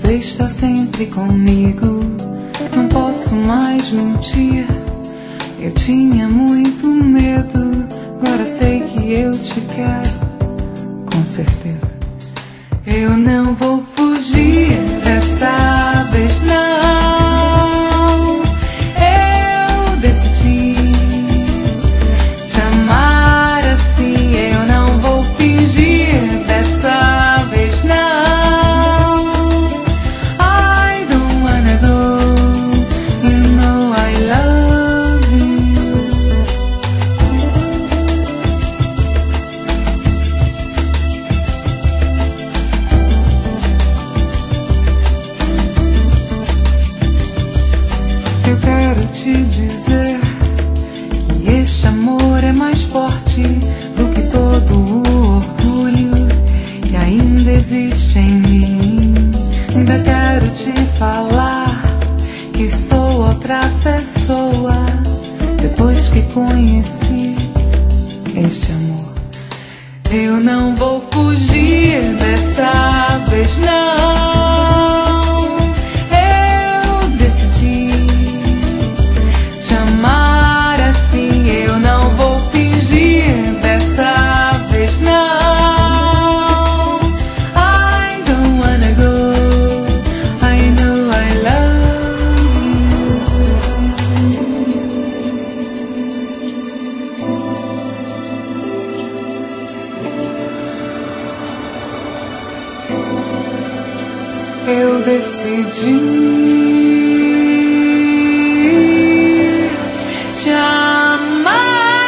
Você está sempre comigo, não posso mais mentir. Eu tinha muito medo, agora sei que eu te quero, com certeza. Eu não vou fugir dessa vez, não. Eu decidi te amar assim. Eu não vou fingir dessa vez, não. I don't wanna go, you know I love you. Eu quero te dizer que este amor é mais forte do que todo o orgulho que ainda existe em mim. Ainda quero te falar que sou outra pessoa depois que conheci este amor. Eu não vou fugir dessa vez, não. Eu decidi te amar assim. Eu não vou fingir dessa vez, não. I don't wanna go, I know I love you. Eu decidi te amar.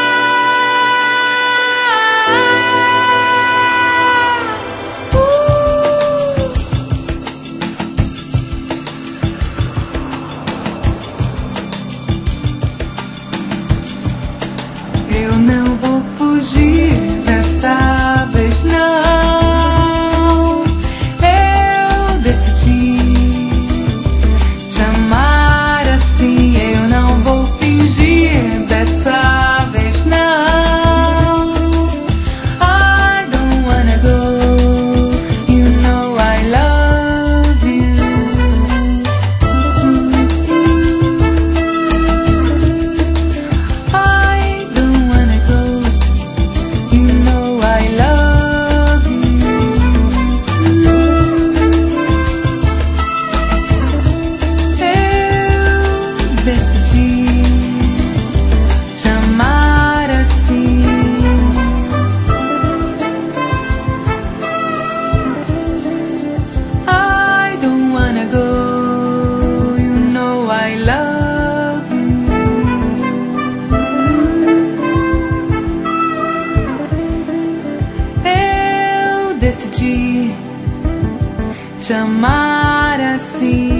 Eu não vou fugir dessa vez, não. Eu decidi te amar assim. Eu não vou fingir dessa vez, não. I don't wanna go, you know I love you. I don't wanna go, you know I love you. Eu decidi te amar assim. I don't wanna go, you know I love you. Eu decidi te amar assim.